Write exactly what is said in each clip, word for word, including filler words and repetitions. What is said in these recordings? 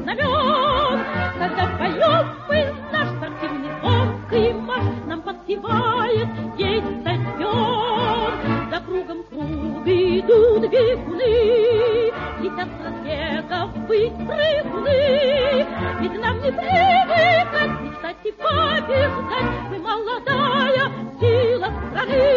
знамен. Когда поем мы наш спортивный звонкий марш, нам подпевает весь стадион. За кругом круг идут бегуны, летят с разбега ввысь прыгуны. Ведь нам не привыкать мечтать и побеждать, мы молодая сила страны.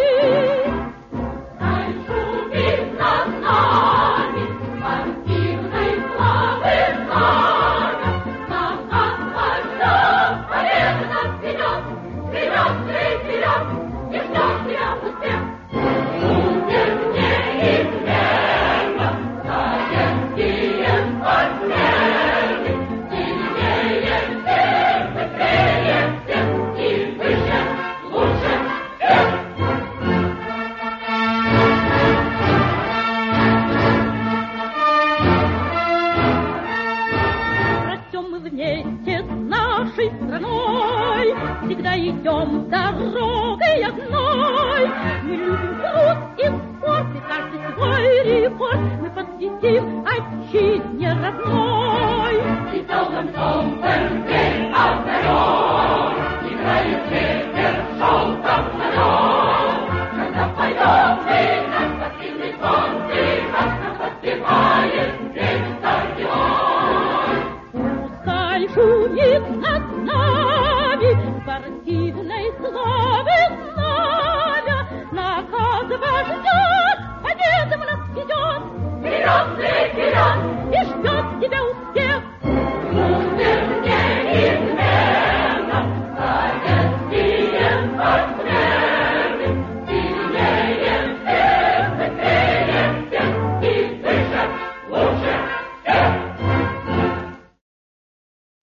Всегда идем дорогой одной. Мы любим труд и спорт, и каждый свой рекорд мы посвятим отчизне родной. И долгом солнцем день озарен, играет ветер в желтом зарем. Когда поем мы наш спортивный звонкий марш, нам подпевает весь стадион. Пускай шумит над нами спортивной славы знамя, наказ вождя победам нас ведет. Вперед, вперед!